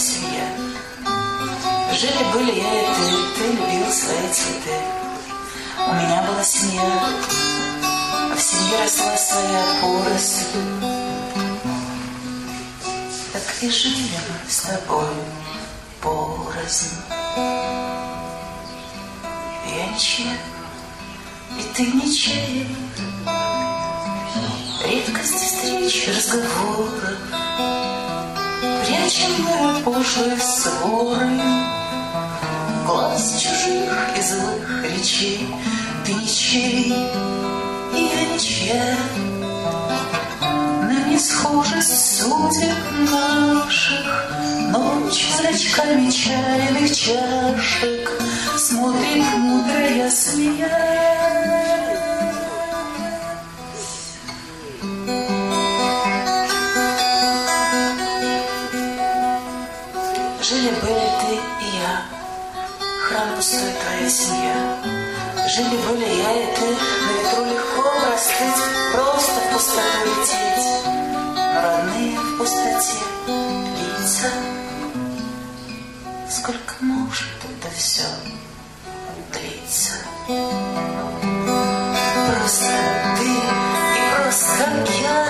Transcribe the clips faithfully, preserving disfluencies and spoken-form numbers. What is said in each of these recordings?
семья. Жили-были я и ты, ты любил свои цветы. У меня была семья, а в семье росла своя поросль. Так и жили мы с тобой порознь. Я ничья, и ты ничья. Редкости встреч, разговоров, прячем мы пошлые ссоры. Глаз чужих и злых речей. Ты ничей, и я ничья. На несхожесть судеб наших ночь зрачками чайных чашек смотрит мудрая змея. Жили-были ты и я, храм пустой твоя семья. Жили-были я и ты, на ветру легко простыть, просто в пустоту лететь. Но родные в пустоте лица. Сколько может это все длиться? Просто ты и просто я.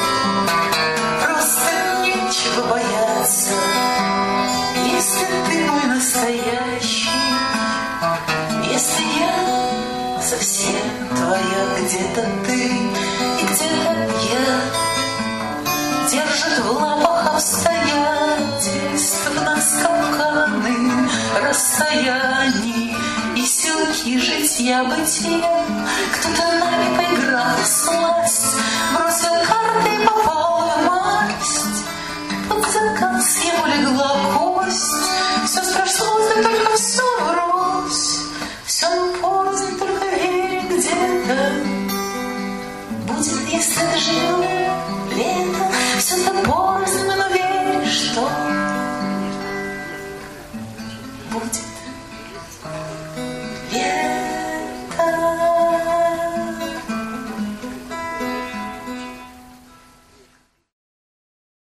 Просто нечего бояться. Если ты мой настоящий, если я совсем твоя, где-то ты и где-то я, держит в лапах обстоятельств нас капканы расстояний и силки житья бытия. Кто-то нами поиграл в сласть, бросил карты и попал в масть. Под заказ ему легла кость. Все страшно, да только все врозь. Все порознь, только верь где-то. Будет, если доживем лето. Все это порознь, но верь, что будет.